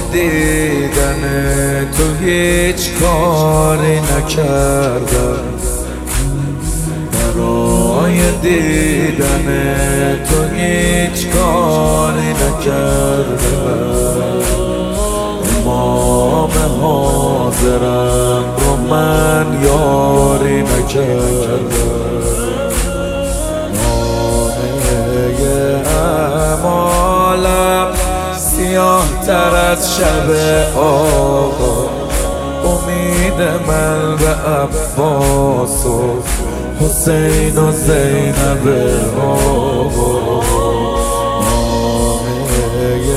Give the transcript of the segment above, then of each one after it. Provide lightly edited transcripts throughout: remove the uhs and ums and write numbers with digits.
دیدن تو هیچ کاری نکردم، برای دیدن تو هیچ کاری نکردم. امام حاضرم رو من یاری نکردم. نامه امالم سیاه تر از شب آقا، امید من به عباس و حسین و زینب آقا. نامه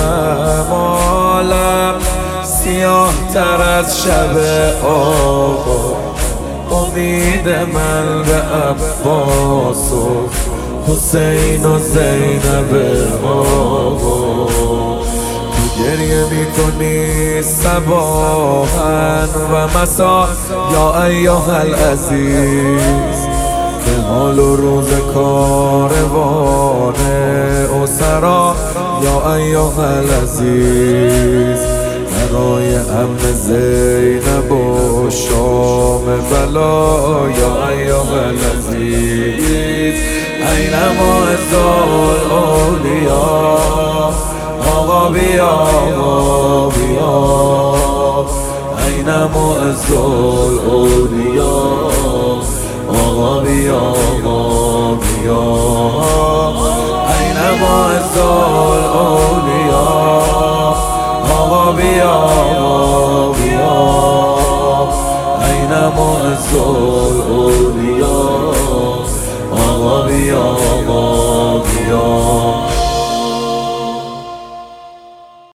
امالم سیاه تر از شب آقا، امید من به عباس و حسین و زینب آقا. تو گریه میکنی صباحا و مسا یا ایها العزیز، به حال و روز کاروان اسرا یا ایها العزیز. برای امن زینب و شام بلا یا ایها العزیز. این معز الاولیاء آقا بیا آقا بیا، این معز الاولیاء آقا بیا آقا بیا، این معز الاولیاء